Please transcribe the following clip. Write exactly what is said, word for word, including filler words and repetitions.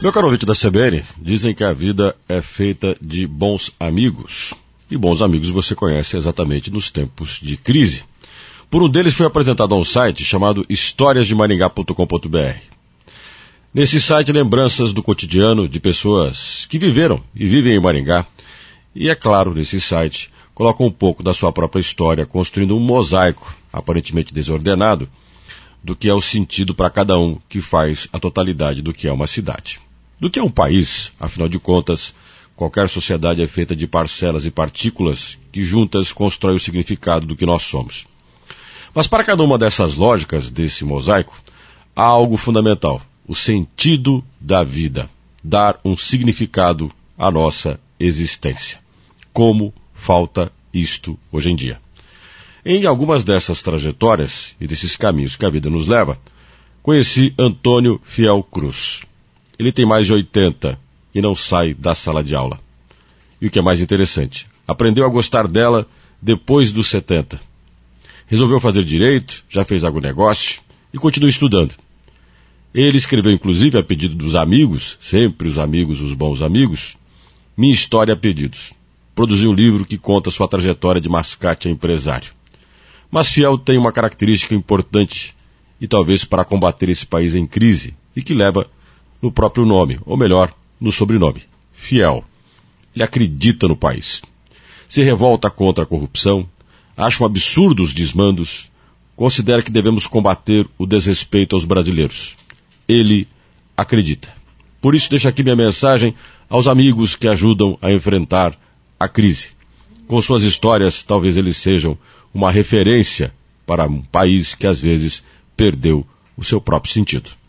Meu caro ouvinte da C B N, dizem que a vida é feita de bons amigos. E bons amigos você conhece exatamente nos tempos de crise. Por um deles foi apresentado a um site chamado histórias de maringá ponto com ponto b r. Nesse site, lembranças do cotidiano de pessoas que viveram e vivem em Maringá. E é claro, nesse site, colocam um pouco da sua própria história, construindo um mosaico, aparentemente desordenado, do que é o sentido para cada um que faz a totalidade do que é uma cidade. Do que é um país, afinal de contas, qualquer sociedade é feita de parcelas e partículas que juntas constroem o significado do que nós somos. Mas para cada uma dessas lógicas desse mosaico, há algo fundamental, o sentido da vida, dar um significado à nossa existência. Como falta isto hoje em dia. Em algumas dessas trajetórias e desses caminhos que a vida nos leva, conheci Antônio Fiel Cruz. Ele tem mais de oitenta e não sai da sala de aula. E o que é mais interessante, aprendeu a gostar dela depois dos setenta. Resolveu fazer direito, já fez agronegócio e continua estudando. Ele escreveu inclusive a pedido dos amigos, sempre os amigos, os bons amigos, Minha História a Pedidos. Produziu um livro que conta sua trajetória de mascate a empresário. Mas Fiel tem uma característica importante e talvez para combater esse país em crise e que leva no próprio nome, ou melhor, no sobrenome, Fiel. Ele acredita no país. Se revolta contra a corrupção, acha um absurdo os desmandos, considera que devemos combater o desrespeito aos brasileiros. Ele acredita. Por isso deixo aqui minha mensagem aos amigos que ajudam a enfrentar a crise. Com suas histórias, talvez eles sejam uma referência para um país que às vezes perdeu o seu próprio sentido.